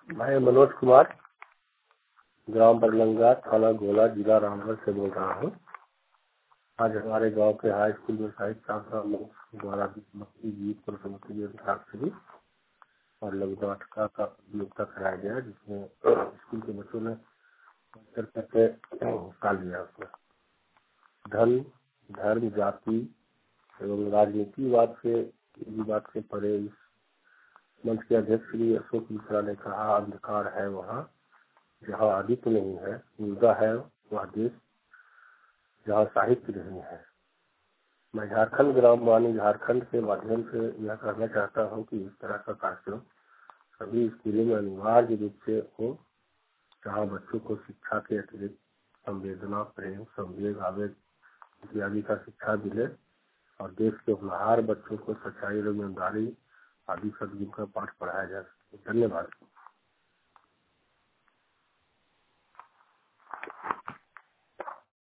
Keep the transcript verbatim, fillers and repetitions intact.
मैं मनोज कुमार, ग्राम बरलंगा, थाना गोला, जिला रामगढ़ से बोल रहा हूँ। आज हमारे गांव के हाई स्कूल में साहित्य शास्त्र द्वारा भक्ति गीत प्रसंगी और लघु नाटका का प्रतियोगिता कराया गया, जिसमें स्कूल के बच्चों ने करके हिस्सा लिया। उसमें धन, धर्म, जाति एवं राजनीतिवाद से बात से परे इस मंच के अध्यक्ष श्री अशोक मिश्रा ने कहा, अंधकार है वहाँ जहाँ आदित्य नहीं है, मुर्दा है वह देश जहाँ साहित्य नहीं है। मैं झारखंड ग्राम वाणी झारखंड के माध्यम से यह कहना चाहता हूँ कि इस तरह का कार्यक्रम सभी स्कूलों में अनिवार्य रूप से हो, जहाँ बच्चों को शिक्षा के अतिरिक्त संवेदना, प्रेम, संवेग, आवेग इत्यादि का शिक्षा मिले और देश के होनहार बच्चों को सच्चाई और ईमानदारी आदि सद्गुण का पाठ पढ़ाया जा सके। धन्यवाद।